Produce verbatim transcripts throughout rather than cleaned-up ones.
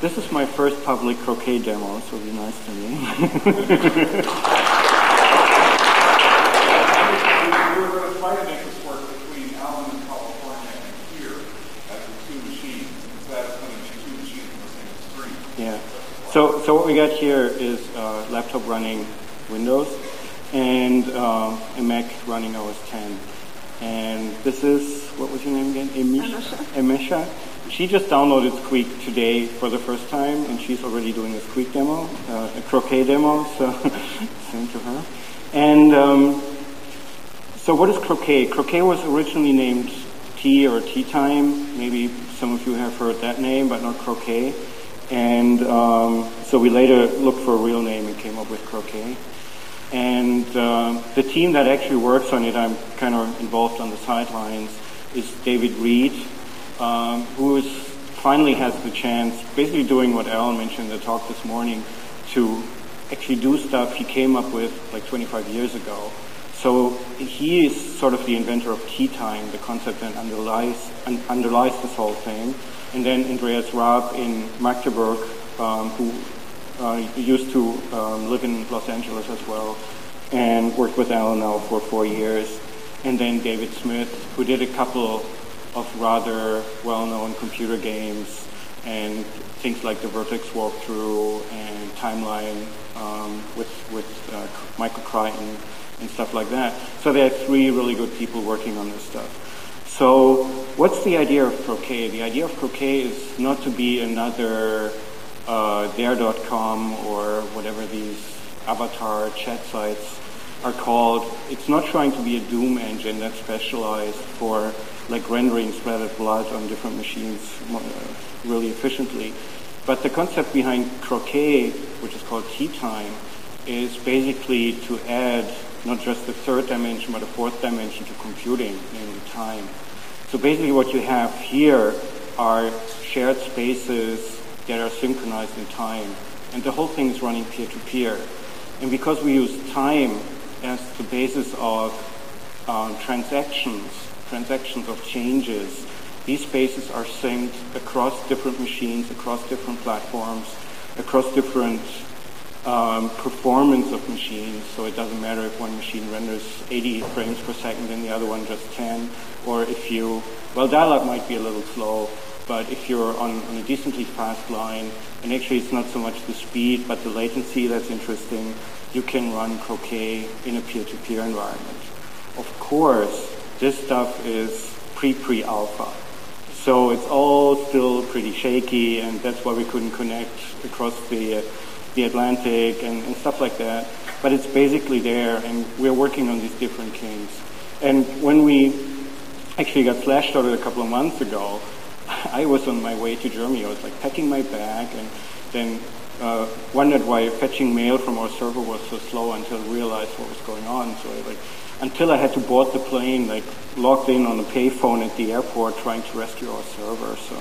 This is my first public croquet demo, so be nice to me. We were going to try to make this work between Allen and California and here as the two machines, instead of putting two machines in the same screen. Yeah. So, so what we got here is a laptop running Windows and uh, a Mac running O S ten. And this is, what was your name again? Emisha. Emisha. She just downloaded Squeak today for the first time, and she's already doing a Squeak demo, uh, a croquet demo, so same to her. And um, so what is croquet? Croquet was originally named Tea or Tea Time. Maybe some of you have heard that name, but not croquet. And um, so we later looked for a real name and came up with croquet. And uh, the team that actually works on it, I'm kind of involved on the sidelines, is David Reed, um, who is, finally has the chance, basically doing what Alan mentioned in the talk this morning, to actually do stuff he came up with like twenty-five years ago. So he is sort of the inventor of Tea Time, the concept that underlies, un- underlies this whole thing. And then Andreas Raab in Magdeburg, um, who Uh, used to um, live in Los Angeles as well, and worked with Alan now for four years. And then David Smith, who did a couple of rather well-known computer games and things like the Vertex walkthrough and Timeline um, with with uh, Michael Crichton and stuff like that. So there are three really good people working on this stuff. So what's the idea of croquet? The idea of croquet is not to be another Uh, dare dot com or whatever these avatar chat sites are called. It's not trying to be a Doom engine that's specialized for like rendering splattered blood on different machines uh, really efficiently. But the concept behind croquet, which is called Tea Time, is basically to add not just the third dimension but a fourth dimension to computing, namely time. So basically what you have here are shared spaces that are synchronized in time. And the whole thing is running peer-to-peer. And because we use time as the basis of um, transactions, transactions of changes, these spaces are synced across different machines, across different platforms, across different um, performance of machines. So it doesn't matter if one machine renders eighty frames per second and the other one just ten, or if you, well, dial-up might be a little slow, but if you're on, on a decently fast line, and actually it's not so much the speed, but the latency that's interesting, you can run croquet in a peer-to-peer environment. Of course, this stuff is pre-pre-alpha. So it's all still pretty shaky, and that's why we couldn't connect across the, uh, the Atlantic and, and stuff like that. But it's basically there, and we're working on these different kinks. And when we actually got Slashdot a couple of months ago, I was on my way to Germany. I was like packing my bag and then uh, wondered why fetching mail from our server was so slow until I realized what was going on. So I, like, until I had to board the plane, like logged in on a payphone at the airport trying to rescue our server. So,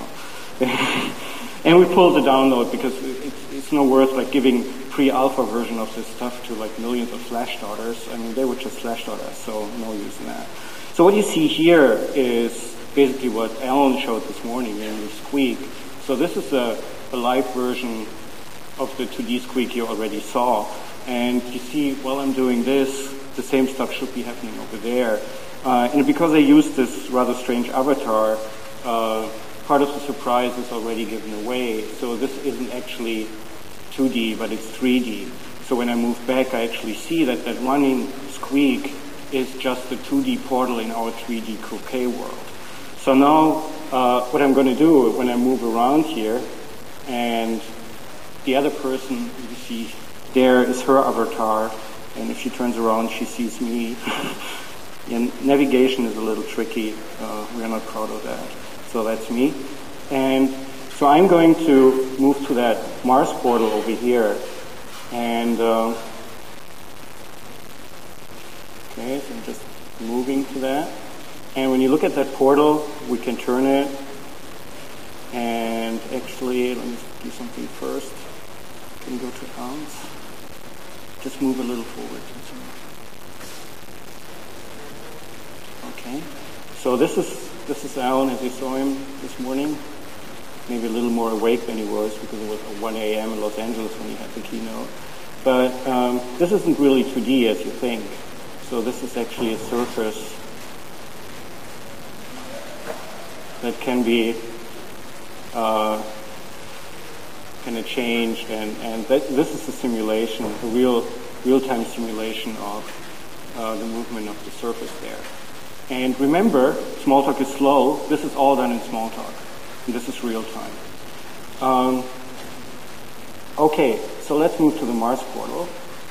and we pulled the download because it's, it's no worth like giving pre-alpha version of this stuff to like millions of Slashdoters. I mean, they were just Slashdoters, so no use in that. So what you see here is basically what Alan showed this morning in the Squeak. So this is a, a live version of the two D Squeak you already saw. And you see, while I'm doing this, the same stuff should be happening over there. Uh, and because I used this rather strange avatar, uh, part of the surprise is already given away. So this isn't actually two D, but it's three D. So when I move back, I actually see that that running Squeak is just the two D portal in our three D croquet world. So now uh, what I'm going to do when I move around here, and the other person you see there is her avatar, and if she turns around, she sees me. And navigation is a little tricky. Uh, we're not proud of that. So that's me. And so I'm going to move to that Mars portal over here. And uh, okay, so I'm just moving to that. And when you look at that portal, we can turn it. And actually, let me do something first. Can you go to arms? Just move a little forward. Okay. So this is this is Alan as you saw him this morning. maybe a little more awake than he was because it was one a m in Los Angeles when he had the keynote. But um, this isn't really two D as you think. So this is actually a surface that can be uh, kind of changed, and, and that, this is a simulation, a real real-time simulation of uh, the movement of the surface there. And remember, Smalltalk is slow. This is all done in Smalltalk, and this is real-time. Um, okay, so let's move to the Mars portal.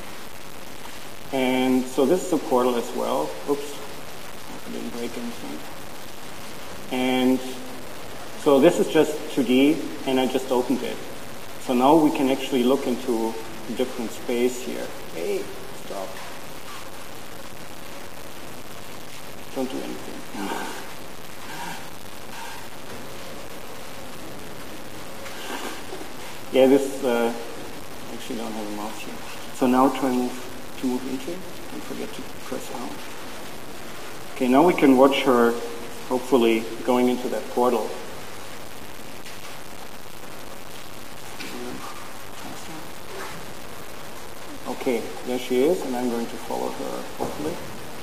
And so this is a portal as well. Oops, I didn't break anything. And so this is just two D, and I just opened it. So now we can actually look into a different space here. Hey, stop. Don't do anything. Yeah, this, uh, I actually don't have a mouse here. So now try move, to move into. Don't forget to press out. Okay, now we can watch her, hopefully, going into that portal. Okay, there she is, and I'm going to follow her, hopefully.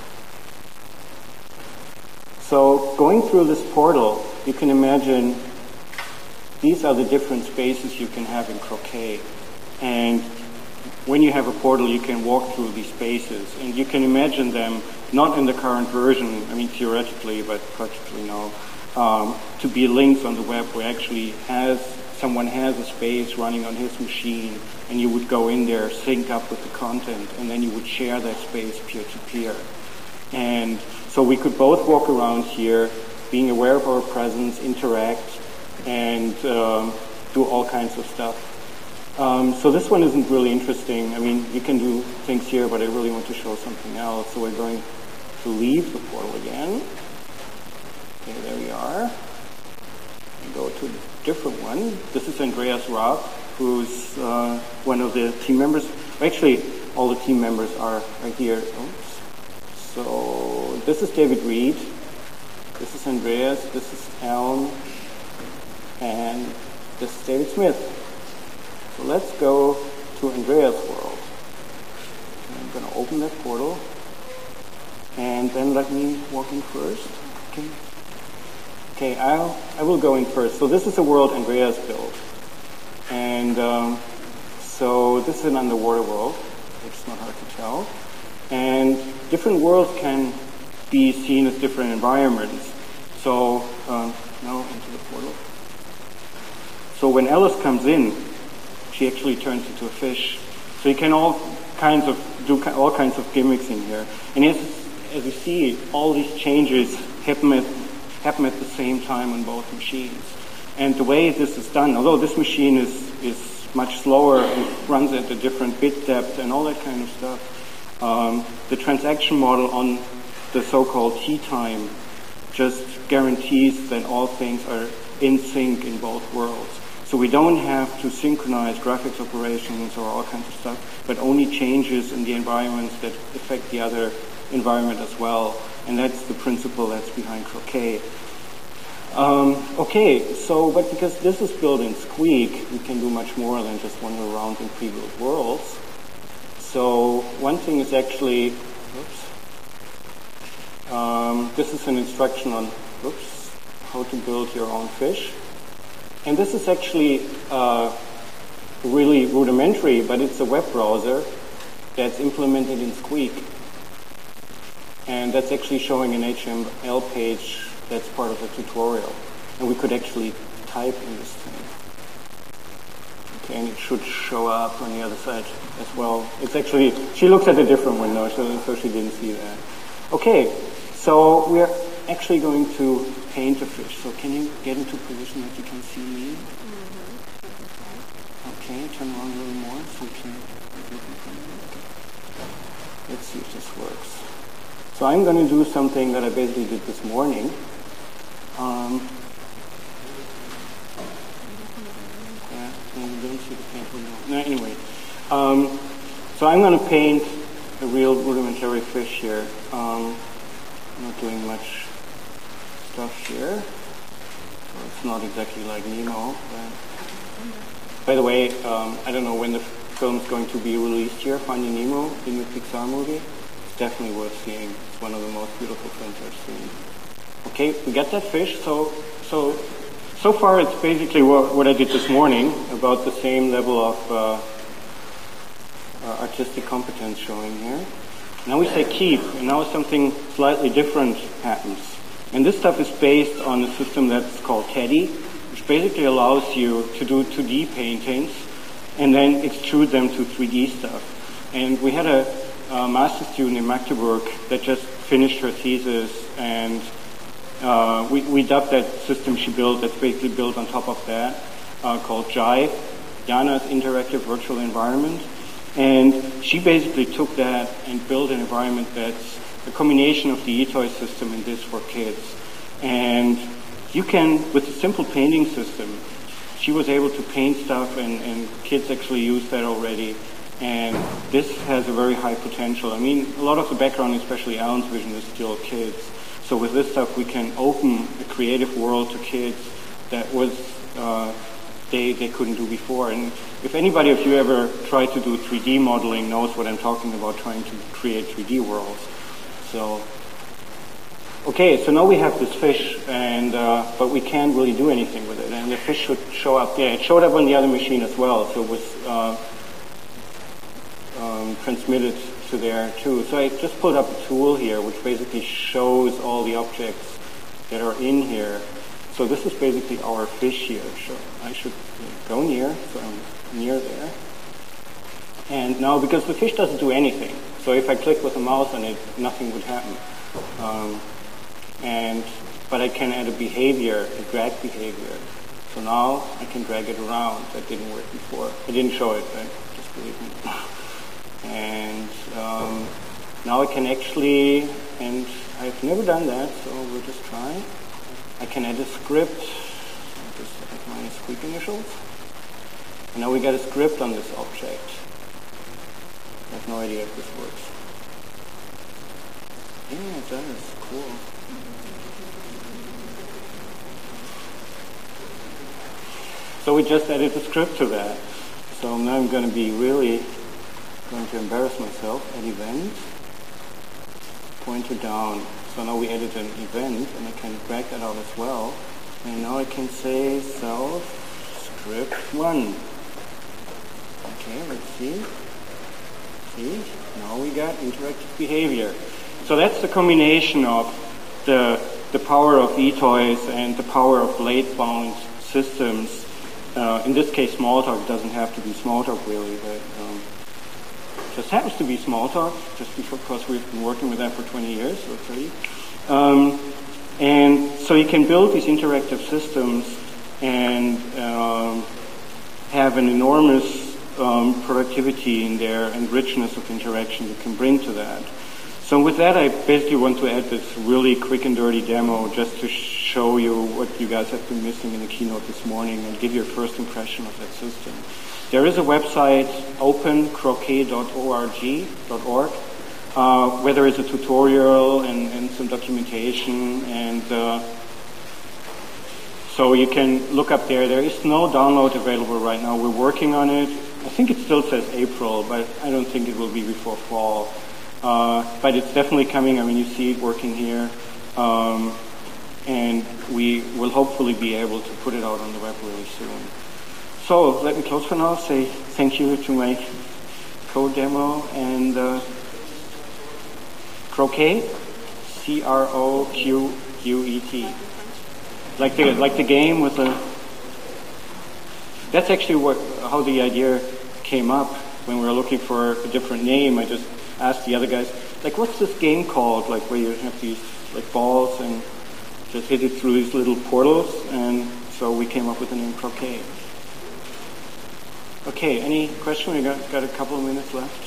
So going through this portal, you can imagine these are the different spaces you can have in Croquet. And when you have a portal, you can walk through these spaces. And you can imagine them, not in the current version, I mean theoretically, but practically no, um, to be links on the web where actually has someone has a space running on his machine, and you would go in there, sync up with the content, and then you would share that space peer-to-peer. And so we could both walk around here, being aware of our presence, interact, and um, do all kinds of stuff. Um, so this one isn't really interesting. I mean, you can do things here, but I really want to show something else. So we're going to leave the portal again. Okay, there we are. And go to a different one. This is Andreas Raab, who's uh, one of the team members. Actually, all the team members are right here. Oops. So this is David Reed. This is Andreas. This is Alan. And this is David Smith. So let's go to Andreas' world. I'm going to open that portal. And then let me walk in first. Okay. Okay, I'll, I will go in first. So this is a world Andreas built. And um, so this is an underwater world, which is not hard to tell. And different worlds can be seen as different environments. So um, now into the portal. So when Alice comes in, she actually turns into a fish. So you can all kinds of do all kinds of gimmicks in here. And as, as you see, all these changes happen at, happen at the same time on both machines. And the way this is done, although this machine is, is much slower and runs at a different bit depth and all that kind of stuff, um, the transaction model on the so-called T-time just guarantees that all things are in sync in both worlds. So we don't have to synchronize graphics operations or all kinds of stuff, but only changes in the environments that affect the other environment as well. And that's the principle that's behind Croquet. Um, okay, so, but because this is built in Squeak, we can do much more than just wander around in pre-built worlds. So one thing is actually, oops, um, this is an instruction on, oops, how to build your own fish. And this is actually uh, really rudimentary, but it's a web browser that's implemented in Squeak. And that's actually showing an H T M L page that's part of a tutorial. And we could actually type in this thing. Okay, and it should show up on the other side as well. It's actually, she looks at a different window, so, so she didn't see that. Okay, so we're actually going to paint a fish. So can you get into a position that you can see me? Mm-hmm. Okay, turn around a little more so you can look in front of me. Okay. Let's see if this works. So I'm going to do something that I basically did this morning. Um, yeah, you don't see the paint window. No, anyway. Um, so I'm going to paint a real rudimentary fish here. Um, I'm not doing much stuff here. So it's not exactly like Nemo. But by the way, um, I don't know when the film's going to be released here, Finding Nemo, the new Pixar movie. It's definitely worth seeing. It's one of the most beautiful films I've seen. Okay, we got that fish. So, so, so far it's basically what, what I did this morning, about the same level of uh, uh, artistic competence showing here. Now we say keep, and now something slightly different happens. And this stuff is based on a system that's called Teddy, which basically allows you to do two D paintings and then extrude them to three D stuff. And we had a, a master student in Magdeburg that just finished her thesis, and uh, we, we dubbed that system she built, that's basically built on top of that, uh, called Jive, Jana's Interactive Virtual Environment. And she basically took that and built an environment that's a combination of the eToy system and this for kids. And you can, with a simple painting system, she was able to paint stuff, and, and kids actually use that already. And this has a very high potential. I mean, a lot of the background, especially Alan's vision, is still kids. So with this stuff, we can open a creative world to kids that was uh, they they couldn't do before. And if anybody of you ever tried to do three D modeling knows what I'm talking about, trying to create three D worlds. So, okay, so now we have this fish, and uh, but we can't really do anything with it. And the fish should show up. Yeah, it showed up on the other machine as well, so it was uh, um, transmitted to there too. So I just pulled up a tool here, which basically shows all the objects that are in here. So this is basically our fish here. So I should go near, so I'm near there. And now, because the fish doesn't do anything, so if I click with a mouse on it, nothing would happen. Um, and but I can add a behavior, a drag behavior. So now I can drag it around. That didn't work before. I didn't show it, but just believe me. And um, now I can actually, and I've never done that, so we'll just try. I can add a script. I'll just add my squeak initials. And now we got a script on this object. I have no idea if this works. Yeah, it does. Cool. So we just added a script to that. So now I'm going to be really going to embarrass myself. Add event. Pointer down. So now we added an event, and I can drag that out as well. And now I can say self script one. Okay, let's see. See, now we got interactive behavior. So that's the combination of the the power of eToys and the power of blade-bound systems. Uh, in this case, Smalltalk doesn't have to be Smalltalk really, but um, just happens to be Smalltalk, just because we've been working with that for twenty years or thirty. Um, and so you can build these interactive systems and um, have an enormous um, productivity in there and richness of interaction you can bring to that. So with that, I basically want to add this really quick and dirty demo just to show you what you guys have been missing in the keynote this morning and give you a first impression of that system. There is a website, open croquet dot org, uh, where there is a tutorial and, and some documentation, and uh, so you can look up there. There is no download available right now. We're working on it. I think it still says April, but I don't think it will be before fall. Uh, but it's definitely coming. I mean, you see it working here. Um, and we will hopefully be able to put it out on the web really soon. So let me close for now, say thank you to my code demo and uh, Croquet, C R O Q U E T. Like the, like the game with the, that's actually what, how the idea came up when we were looking for a different name. I just asked the other guys, like, what's this game called? Like where you have these like balls and just hit it through these little portals, and so we came up with the name Croquet. Okay, any question? We got, got a couple of minutes left.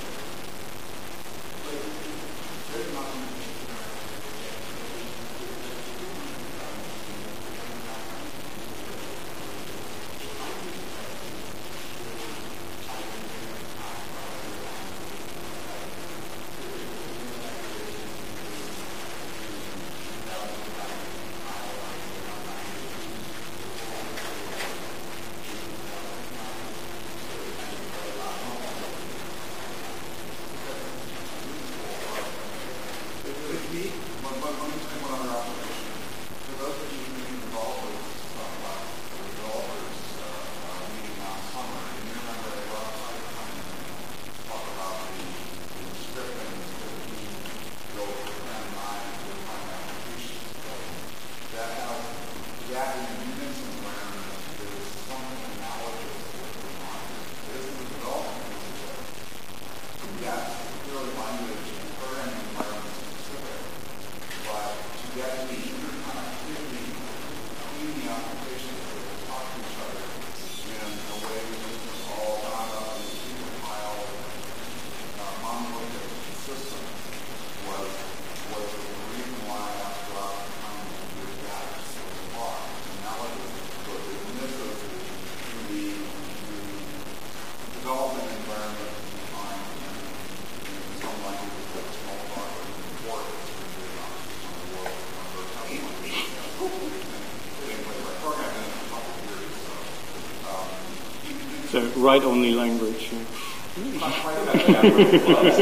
things like our program in a couple of years. So, um, it's a write-only language. Yeah, not quite that bad, but it was.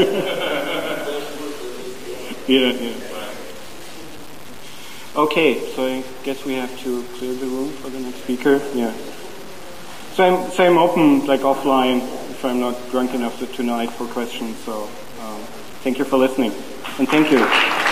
yeah. yeah. Okay, so I guess we have to clear the room for the next speaker. Yeah. So I'm, so I'm open, like offline, if I'm not drunk enough to, tonight for questions. So um, thank you for listening, and thank you.